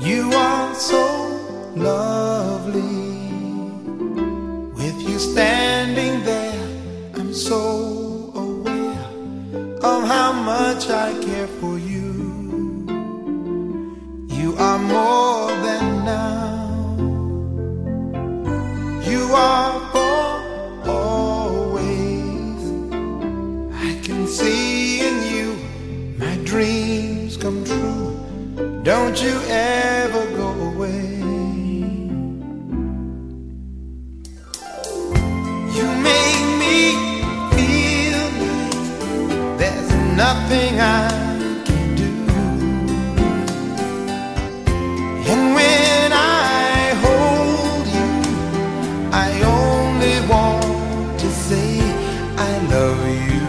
You are so lovely. With you standing there, I'm so aware of how much I care for you. You are more than now. You are for always. I can see in you my dreams come true. Don't you ever go away. You make me feel like there's nothing I can do. And when I hold you, I only want to say I love you.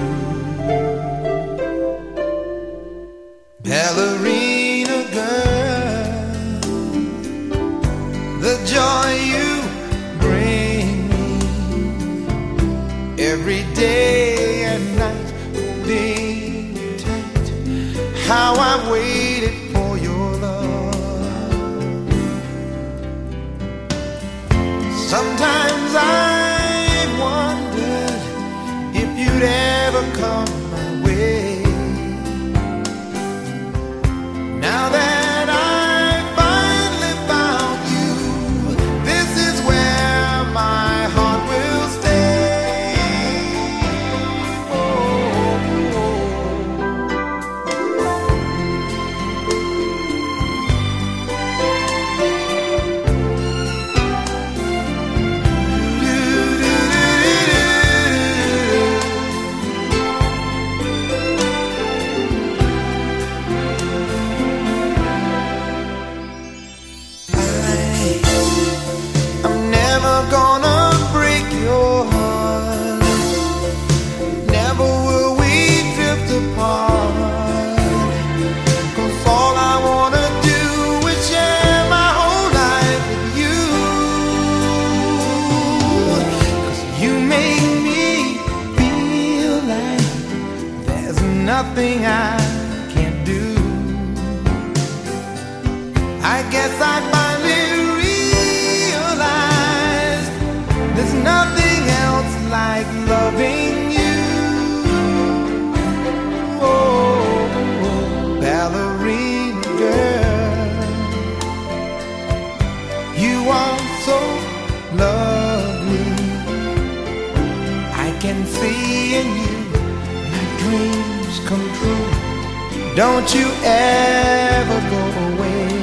Ballerina girl, the joy you bring me every day and night, holding tight. How I've waited for your love. Sometimes I've wondered if you'd ever come my way. Now that I finally found you, this is where my heart will stay. Oh, gonna break your heart. Never will we drift apart. 'Cause all I wanna do is share my whole life with you. 'Cause you make me feel like there's nothing I can't do. I guess I finally there's nothing else like loving you. Oh, ballerina girl, you are so lovely. I can see in you my dreams come true. Don't you ever go away.